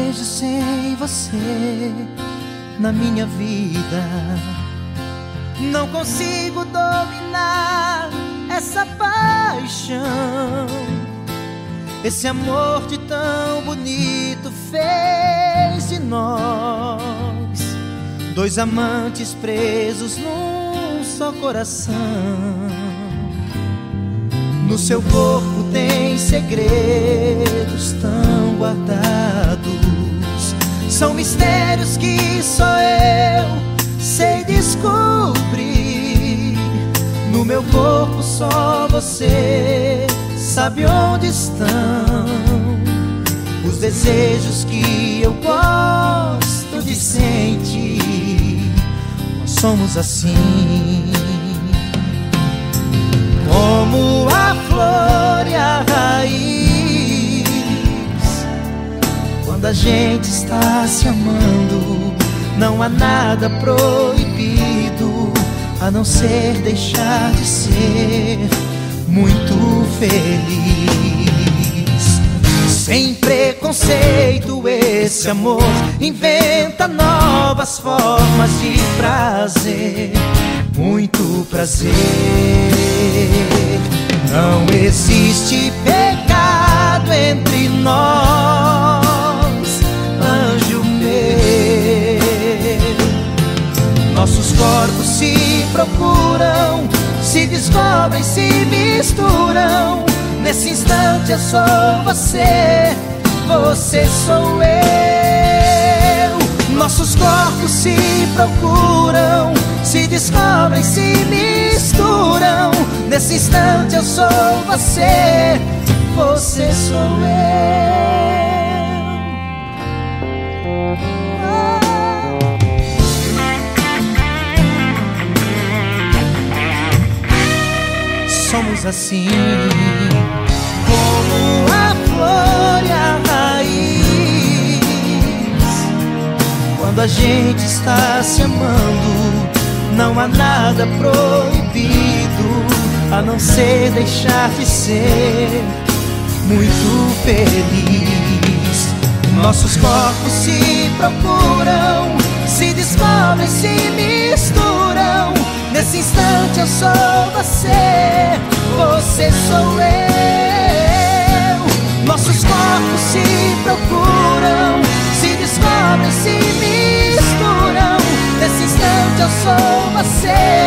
vejo sem você na minha vida. Não consigo dominar essa paixão. Esse amor de tão bonito fez de nós dois amantes presos num só coração. No seu corpo tem segredos tão guardados. São mistérios que só eu sei descobrir. No meu corpo só você sabe onde estão os desejos que eu gosto de sentir. Nós somos assim, como a flor e a raiz. Quando a gente está se amando, não há nada proibido, a não ser deixar de ser muito feliz. Sem preconceito, esse amor inventa novas formas de prazer, muito prazer. Não existe pecado entre nós, anjo meu. Nossos corpos se procuram, se descobrem, se misturam. Nesse instante eu sou você, você sou eu. Nossos corpos se procuram, se descobrem, se misturam. Nesse instante eu sou você, você sou eu. Somos assim, como a flor e a raiz. Quando a gente está se amando, não há nada proibido, a não ser deixar de ser muito feliz. Nossos corpos se procuram, se descobrem, se misturam. Nesse instante eu sou você, você sou eu. Nossos corpos se procuram, se descobrem, se misturam. Nesse instante eu sou você,